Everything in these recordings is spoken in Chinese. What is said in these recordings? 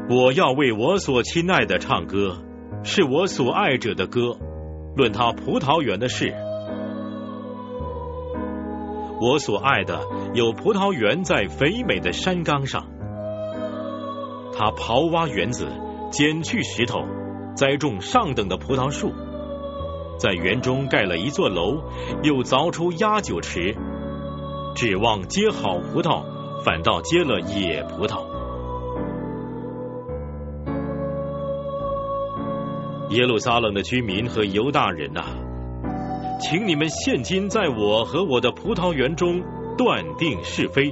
我要为我所亲爱的唱歌，是我所爱者的歌，论他葡萄园的事。我所爱的有葡萄园在肥美的山冈上，他刨挖园子，剪去石头，栽种上等的葡萄树，在园中盖了一座楼，又凿出压酒池，指望结好葡萄，反倒结了野葡萄。耶路撒冷的居民和犹大人啊，请你们现今在我和我的葡萄园中断定是非。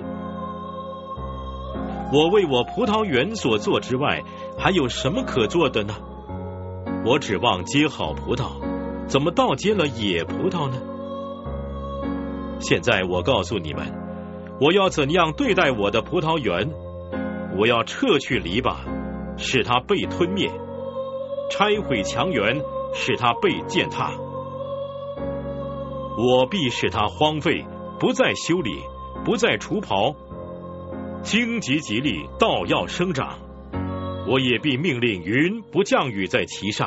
我为我葡萄园所做之外，还有什么可做的呢？我指望结好葡萄，怎么倒结了野葡萄呢？现在我告诉你们，我要怎样对待我的葡萄园？我要撤去篱笆，使它被吞灭；拆毁墙垣，使它被践踏。我必使它荒废，不再修理，不再除刨。荆棘蒺藜，倒要生长。我也必命令云不降雨在其上。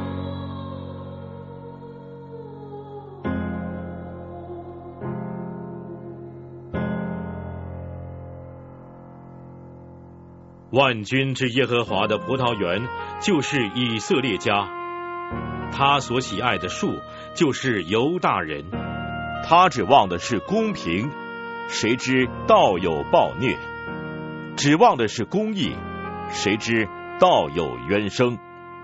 万军之耶和华的葡萄园就是以色列家，他所喜爱的树就是犹大人。 他指望的是公平，谁知道有暴虐；指望的是公义，谁知道有冤声。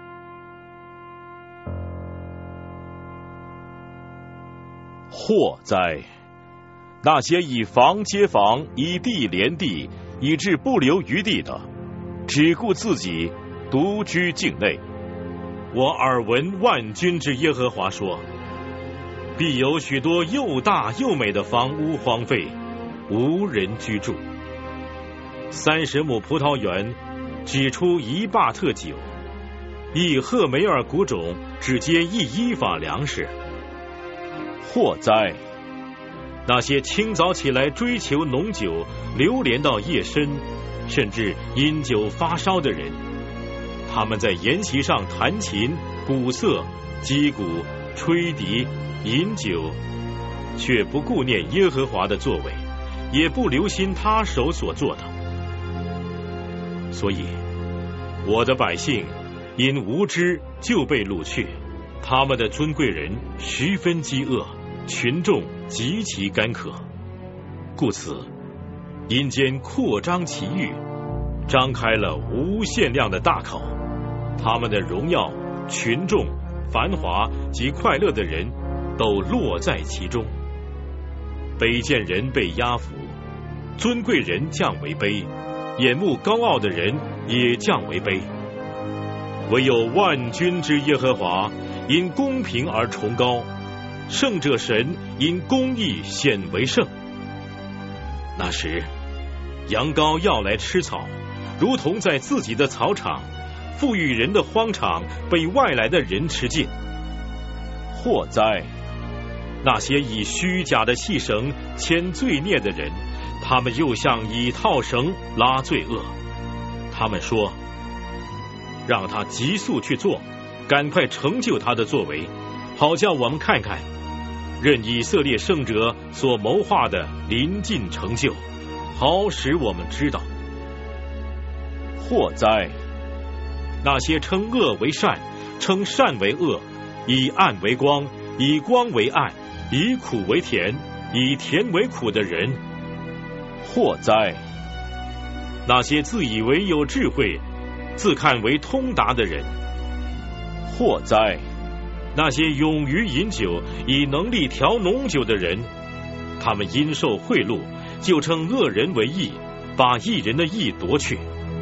祸哉！那些以房接房，以地连地，以致不留余地的，只顾自己，独居境内。 我耳闻万军之耶和华说，必有许多又大又美的房屋荒废，无人居住。30亩葡萄园只出1巴特酒，1赫梅尔谷种只结1伊法粮食。 祸哉！ 那些清早起来追求浓酒，流连到夜深，甚至因酒发烧的人，他们在筵席上弹琴、鼓瑟、击鼓、吹笛、饮酒，却不顾念耶和华的作为，也不留心他手所做的。所以我的百姓因无知就被掳去，他们的尊贵人十分饥饿，群众极其干渴。故此阴间扩张其域，张开了无限量的大口，他们的荣耀、群众、繁华及快乐的人都落在其中。卑贱人被压服，尊贵人降为卑，眼目高傲的人也降为卑。唯有万军之耶和华因公平而崇高，圣者神因公义显为圣。那时羊羔要来吃草，如同在自己的草场；富裕人的荒场被外来的人吃尽。 祸哉！ 那些以虚假的细绳牵罪孽的人，他们又像以套绳拉罪恶。他们说，让他急速去做，赶快成就他的作为，好叫我们看看，任以色列圣者所谋划的临近成就，好使我们知道。 祸哉！ 那些称恶为善，称善为恶，以暗为光，以光为暗，以苦为甜，以甜为苦的人。 祸哉！ 那些自以为有智慧，自看为通达的人。 祸哉！ 那些勇于饮酒，以能力调浓酒的人，他们因受贿赂，就称恶人为义，把义人的义夺去。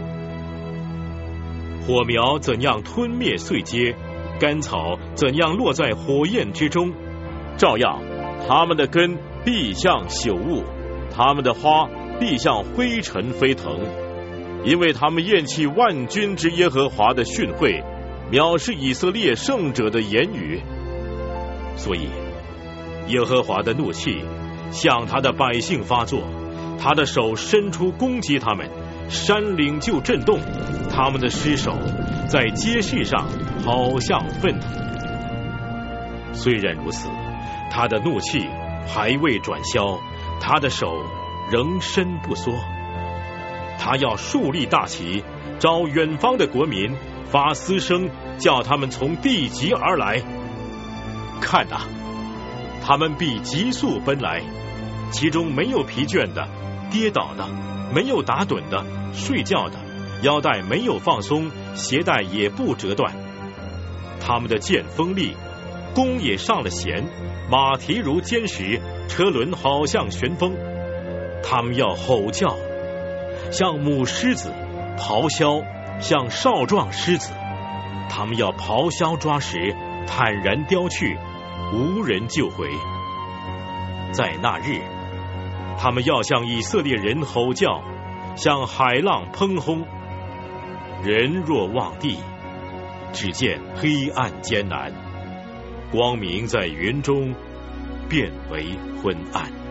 火苗怎样吞灭碎秸，干草怎样落在火焰之中， 照样他们的根必像朽物，他们的花必像灰尘飞腾，因为他们厌弃万军之耶和华的训诲，藐视以色列圣者的言语。 所以耶和华的怒气向他的百姓发作，他的手伸出攻击他们，山岭就震动， 他们的尸首在街市上好像粪土。虽然如此，他的怒气还未转消，他的手仍伸不缩。他要树立大旗，招远方的国民，发嘶声，叫他们从地极而来。看哪，他们必急速奔来，其中没有疲倦的，跌倒的，没有打盹的，睡觉的，腰带没有放松，鞋带也不折断。他们的剑锋利，弓也上了弦，马蹄如坚石，车轮好像旋风。他们要吼叫，像母狮子；咆哮，像少壮狮子。他们要咆哮抓食，坦然叼去，无人救回。在那日，他们要向以色列人吼叫，像海浪砰轰。人若望地，只见黑暗艰难，光明在云中变为昏暗。